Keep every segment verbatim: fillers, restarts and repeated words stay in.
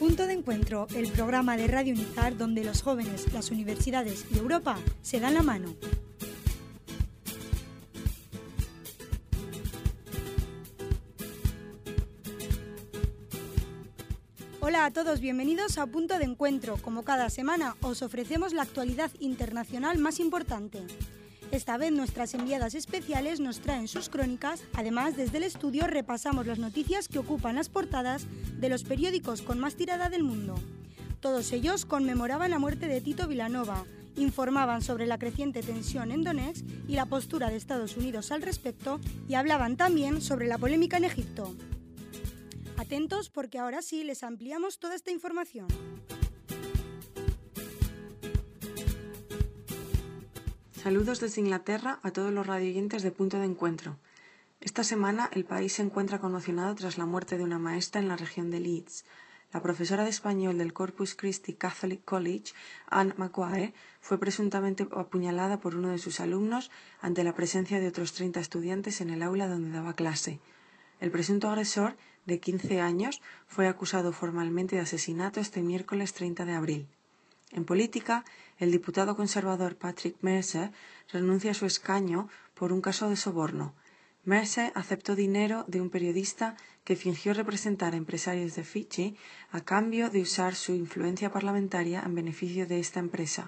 Punto de Encuentro, el programa de Radio Unizar donde los jóvenes, las universidades y Europa se dan la mano. Hola a todos, bienvenidos a Punto de Encuentro. Como cada semana, os ofrecemos la actualidad internacional más importante. Esta vez nuestras enviadas especiales nos traen sus crónicas. Además, desde el estudio repasamos las noticias que ocupan las portadas de los periódicos con más tirada del mundo. Todos ellos conmemoraban la muerte de Tito Vilanova, informaban sobre la creciente tensión en Donetsk y la postura de Estados Unidos al respecto, y hablaban también sobre la polémica en Egipto. Atentos porque ahora sí les ampliamos toda esta información. Saludos desde Inglaterra a todos los radioyentes de Punto de Encuentro. Esta semana el país se encuentra conmocionado tras la muerte de una maestra en la región de Leeds. La profesora de español del Corpus Christi Catholic College, Anne Maguire, fue presuntamente apuñalada por uno de sus alumnos ante la presencia de otros treinta estudiantes en el aula donde daba clase. El presunto agresor, de quince años, fue acusado formalmente de asesinato este miércoles treinta de abril. En política, el diputado conservador Patrick Mercer renuncia a su escaño por un caso de soborno. Mercer aceptó dinero de un periodista que fingió representar a empresarios de Fiji a cambio de usar su influencia parlamentaria en beneficio de esta empresa.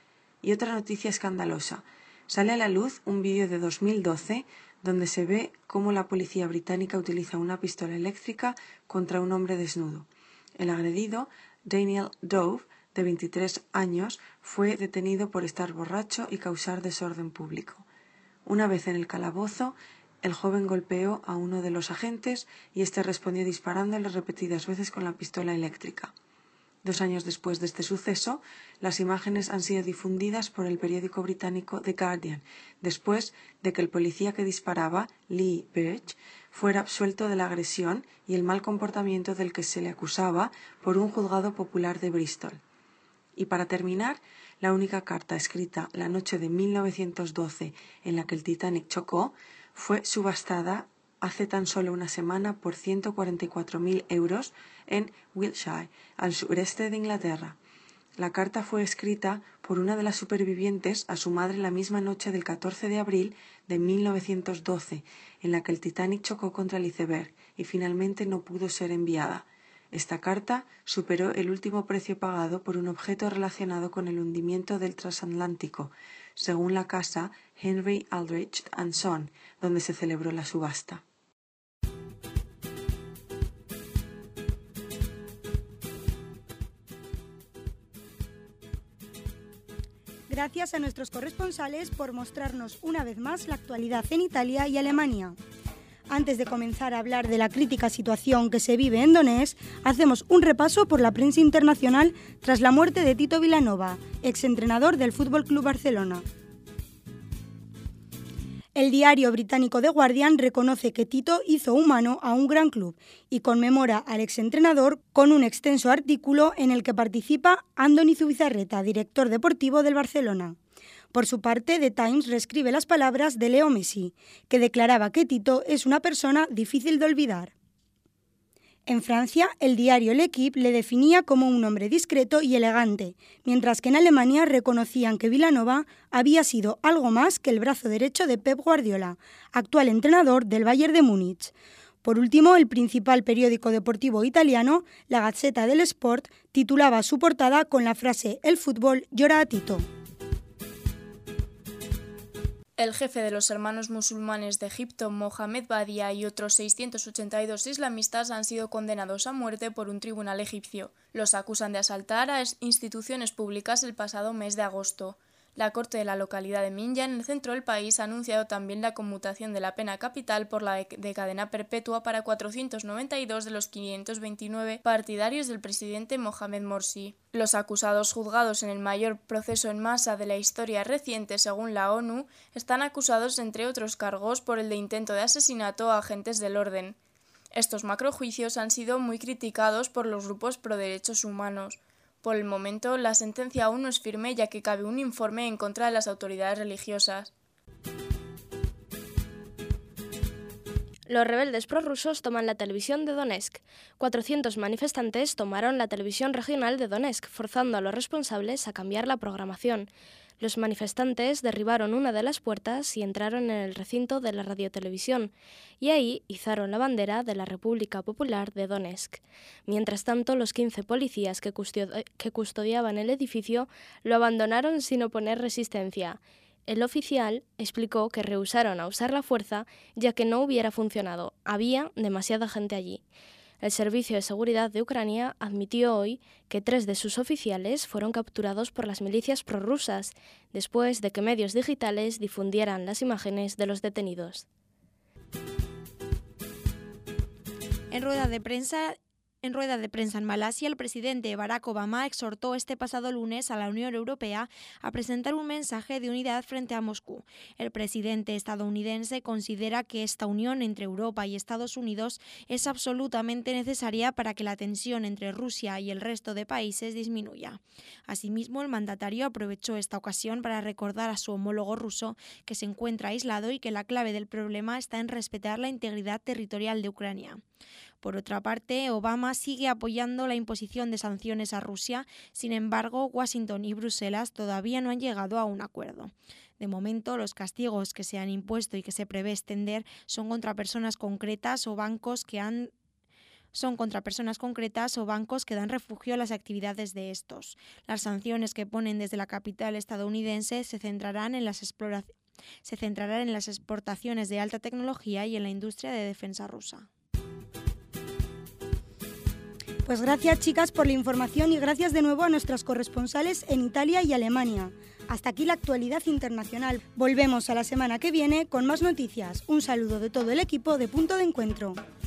Y otra noticia escandalosa. Sale a la luz un vídeo de dos mil doce donde se ve cómo la policía británica utiliza una pistola eléctrica contra un hombre desnudo. El agredido, Daniel Dove, de veintitrés años, fue detenido por estar borracho y causar desorden público. Una vez en el calabozo, el joven golpeó a uno de los agentes y éste respondió disparándole repetidas veces con la pistola eléctrica. Dos años después de este suceso, las imágenes han sido difundidas por el periódico británico The Guardian, después de que el policía que disparaba, Lee Birch, fuera absuelto de la agresión y el mal comportamiento del que se le acusaba por un juzgado popular de Bristol. Y para terminar, la única carta escrita la noche de mil novecientos doce en la que el Titanic chocó fue subastada hace tan solo una semana por ciento cuarenta y cuatro mil euros en Wiltshire, al sureste de Inglaterra. La carta fue escrita por una de las supervivientes a su madre la misma noche del catorce de abril de mil novecientos doce, en la que el Titanic chocó contra el iceberg y finalmente no pudo ser enviada. Esta carta superó el último precio pagado por un objeto relacionado con el hundimiento del transatlántico, según la casa Henry Aldrich and Son, donde se celebró la subasta. Gracias a nuestros corresponsales por mostrarnos una vez más la actualidad en Italia y Alemania. Antes de comenzar a hablar de la crítica situación que se vive en Donetsk, hacemos un repaso por la prensa internacional tras la muerte de Tito Vilanova, exentrenador del F C Barcelona. El diario británico The Guardian reconoce que Tito hizo humano a un gran club y conmemora al exentrenador con un extenso artículo en el que participa Andoni Zubizarreta, director deportivo del Barcelona. Por su parte, The Times reescribe las palabras de Leo Messi, que declaraba que Tito es una persona difícil de olvidar. En Francia, el diario L'Équipe le definía como un hombre discreto y elegante, mientras que en Alemania reconocían que Vilanova había sido algo más que el brazo derecho de Pep Guardiola, actual entrenador del Bayern de Múnich. Por último, el principal periódico deportivo italiano, la Gazzetta dello Sport, titulaba su portada con la frase «El fútbol llora a Tito». El jefe de los hermanos musulmanes de Egipto, Mohamed Badia, y otros seiscientos ochenta y dos islamistas han sido condenados a muerte por un tribunal egipcio. Los acusan de asaltar a instituciones públicas el pasado mes de agosto. La corte de la localidad de Minya, en el centro del país, ha anunciado también la conmutación de la pena capital por la de cadena perpetua para cuatrocientos noventa y dos de los quinientos veintinueve partidarios del presidente Mohamed Morsi. Los acusados, juzgados en el mayor proceso en masa de la historia reciente según la ONU, están acusados, entre otros cargos, por el de intento de asesinato a agentes del orden. Estos macrojuicios han sido muy criticados por los grupos pro derechos humanos. Por el momento, la sentencia aún no es firme, ya que cabe un informe en contra de las autoridades religiosas. Los rebeldes prorrusos toman la televisión de Donetsk. cuatrocientos manifestantes tomaron la televisión regional de Donetsk, forzando a los responsables a cambiar la programación. Los manifestantes derribaron una de las puertas y entraron en el recinto de la radiotelevisión, y ahí izaron la bandera de la República Popular de Donetsk. Mientras tanto, los quince policías que, custodi- que custodiaban el edificio lo abandonaron sin oponer resistencia. El oficial explicó que rehusaron a usar la fuerza ya que no hubiera funcionado. Había demasiada gente allí. El Servicio de Seguridad de Ucrania admitió hoy que tres de sus oficiales fueron capturados por las milicias prorrusas después de que medios digitales difundieran las imágenes de los detenidos. En rueda de prensa En rueda de prensa en Malasia, el presidente Barack Obama exhortó este pasado lunes a la Unión Europea a presentar un mensaje de unidad frente a Moscú. El presidente estadounidense considera que esta unión entre Europa y Estados Unidos es absolutamente necesaria para que la tensión entre Rusia y el resto de países disminuya. Asimismo, el mandatario aprovechó esta ocasión para recordar a su homólogo ruso que se encuentra aislado y que la clave del problema está en respetar la integridad territorial de Ucrania. Por otra parte, Obama sigue apoyando la imposición de sanciones a Rusia. Sin embargo, Washington y Bruselas todavía no han llegado a un acuerdo. De momento, los castigos que se han impuesto y que se prevé extender son contra personas concretas o bancos que han son contra personas concretas o bancos que dan refugio a las actividades de estos. Las sanciones que ponen desde la capital estadounidense se centrarán en las exploraciones se centrarán en las exportaciones de alta tecnología y en la industria de defensa rusa. Pues gracias, chicas, por la información y gracias de nuevo a nuestras corresponsales en Italia y Alemania. Hasta aquí la actualidad internacional. Volvemos a la semana que viene con más noticias. Un saludo de todo el equipo de Punto de Encuentro.